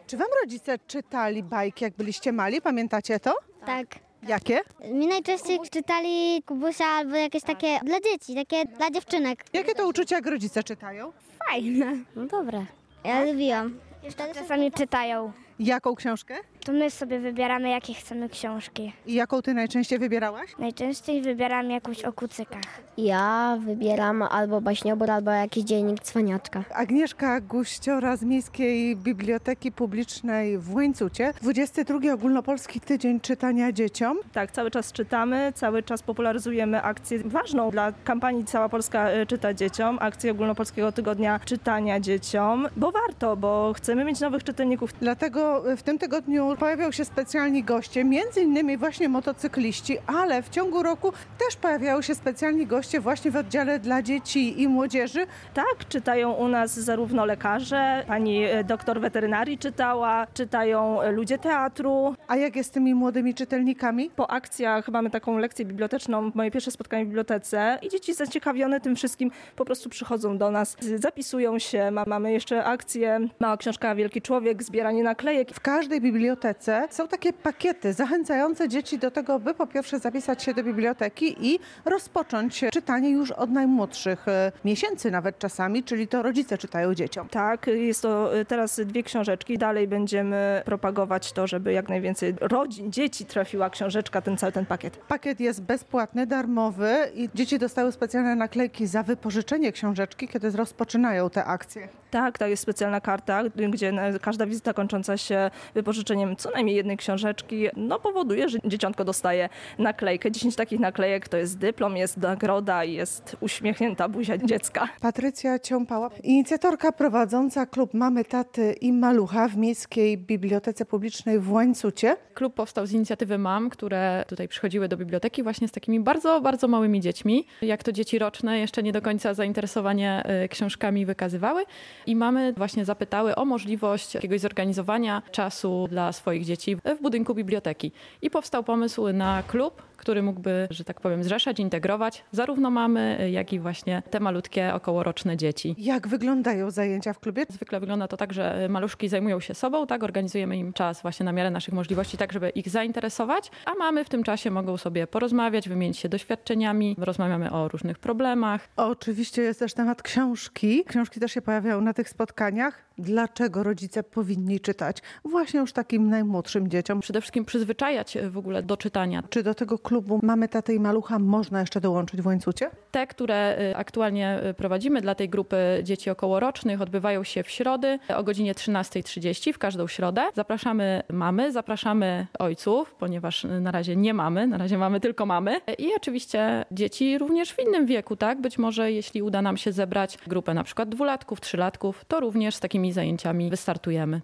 Czy wam rodzice czytali bajki, jak byliście mali? Pamiętacie to? Tak. Jakie? Mi najczęściej czytali Kubusia albo jakieś takie dla dzieci, takie dla dziewczynek. Jakie to uczucia, jak rodzice czytają? Fajne. No dobre. Ja lubiłam. Czasami czytają. Jaką książkę? To my sobie wybieramy, jakie chcemy książki. I jaką ty najczęściej wybierałaś? Najczęściej wybieram jakąś o kucykach. Ja wybieram albo baśniobór, albo jakiś dziennik cwaniaczka. Agnieszka Guściora z Miejskiej Biblioteki Publicznej w Łańcucie. 22 Ogólnopolski Tydzień Czytania Dzieciom. Tak, cały czas czytamy, cały czas popularyzujemy akcję ważną dla kampanii Cała Polska czyta dzieciom, akcję Ogólnopolskiego Tygodnia Czytania Dzieciom, bo chcemy mieć nowych czytelników. Dlatego w tym tygodniu pojawią się specjalni goście, między innymi właśnie motocykliści, ale w ciągu roku też pojawiają się specjalni goście właśnie w oddziale dla dzieci i młodzieży. Tak, czytają u nas zarówno lekarze, pani doktor weterynarii czytają ludzie teatru. A jak jest z tymi młodymi czytelnikami? Po akcjach mamy taką lekcję biblioteczną, moje pierwsze spotkanie w bibliotece i dzieci zaciekawione tym wszystkim po prostu przychodzą do nas, zapisują się. Mamy jeszcze akcję Mała Książka Wielki Człowiek, zbieranie naklejek. W każdej bibliotece są takie pakiety zachęcające dzieci do tego, by po pierwsze zapisać się do biblioteki i rozpocząć czytanie już od najmłodszych miesięcy nawet czasami, czyli to rodzice czytają dzieciom. Tak, jest to teraz 2 książeczki. Dalej będziemy propagować to, żeby jak najwięcej rodzin, dzieci trafiła książeczka, cały ten pakiet. Pakiet jest bezpłatny, darmowy i dzieci dostały specjalne naklejki za wypożyczenie książeczki, kiedy rozpoczynają te akcje. Tak, to jest specjalna karta, gdzie każda wizyta kończąca się wypożyczeniem co najmniej jednej książeczki, powoduje, że dzieciątko dostaje naklejkę. 10 takich naklejek to jest dyplom, jest nagroda i jest uśmiechnięta buzia dziecka. Patrycja Ciąpała, inicjatorka prowadząca klub Mamy, Taty i Malucha w Miejskiej Bibliotece Publicznej w Łańcucie. Klub powstał z inicjatywy mam, które tutaj przychodziły do biblioteki właśnie z takimi bardzo, bardzo małymi dziećmi. Jak to dzieci roczne jeszcze nie do końca zainteresowanie książkami wykazywały i mamy właśnie zapytały o możliwość jakiegoś zorganizowania czasu dla swoich dzieci w budynku biblioteki. I powstał pomysł na klub, który mógłby, że tak powiem, zrzeszać, integrować zarówno mamy, jak i właśnie te malutkie, okołoroczne dzieci. Jak wyglądają zajęcia w klubie? Zwykle wygląda to tak, że maluszki zajmują się sobą, tak, organizujemy im czas właśnie na miarę naszych możliwości, tak żeby ich zainteresować, a mamy w tym czasie mogą sobie porozmawiać, wymienić się doświadczeniami, rozmawiamy o różnych problemach. Oczywiście jest też temat książki. Książki też się pojawiają na tych spotkaniach. Dlaczego rodzice powinni czytać właśnie już takim najmłodszym dzieciom? Przede wszystkim przyzwyczajać w ogóle do czytania. Czy do tego klubu Mamy, Taty i Malucha można jeszcze dołączyć w Łańcucie? Te, które aktualnie prowadzimy dla tej grupy dzieci okołorocznych, odbywają się w środę o godzinie 13:30 w każdą środę. Zapraszamy mamy, zapraszamy ojców, ponieważ na razie nie mamy, na razie mamy tylko mamy. I oczywiście dzieci również w innym wieku, tak? Być może jeśli uda nam się zebrać grupę na przykład 2-latków, 3-latków, to również z takimi zajęciami wystartujemy.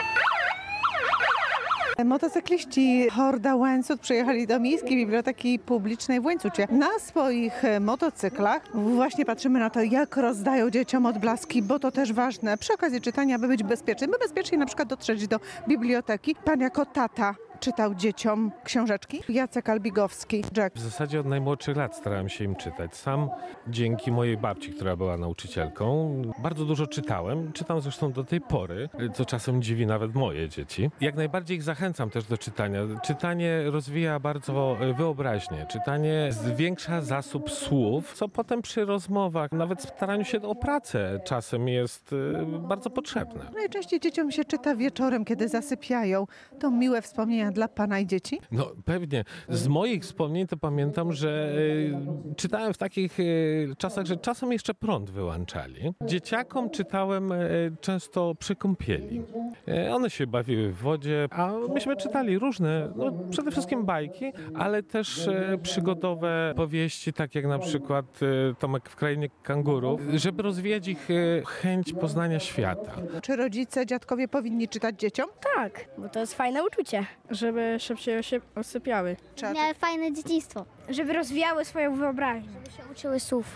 Motocykliści Horda Łańcut przyjechali do Miejskiej Biblioteki Publicznej w Łańcucie. Na swoich motocyklach właśnie patrzymy na to, jak rozdają dzieciom odblaski, bo to też ważne przy okazji czytania, by być bezpiecznym, by bezpiecznie na przykład dotrzeć do biblioteki. Pan jako tata czytał dzieciom książeczki? Jacek Albigowski, Jack. W zasadzie od najmłodszych lat starałem się im czytać. Sam dzięki mojej babci, która była nauczycielką, bardzo dużo czytałem. Czytam zresztą do tej pory, co czasem dziwi nawet moje dzieci. Jak najbardziej ich zachęcam też do czytania. Czytanie rozwija bardzo wyobraźnię. Czytanie zwiększa zasób słów, co potem przy rozmowach, nawet w staraniu się o pracę czasem jest bardzo potrzebne. Najczęściej dzieciom się czyta wieczorem, kiedy zasypiają. To miłe wspomnienia dla pana i dzieci? No pewnie. Z moich wspomnień to pamiętam, że czytałem w takich czasach, że czasem jeszcze prąd wyłączali. Dzieciakom czytałem często przy kąpieli. One się bawiły w wodzie, a myśmy czytali różne, przede wszystkim bajki, ale też przygodowe powieści, tak jak na przykład Tomek w Krainie Kangurów, żeby rozwijać ich chęć poznania świata. Czy rodzice, dziadkowie powinni czytać dzieciom? Tak, bo to jest fajne uczucie. Żeby szybciej się usypiały. Miały fajne dzieciństwo. Żeby rozwijały swoją wyobraźnię. Się uczyły słów.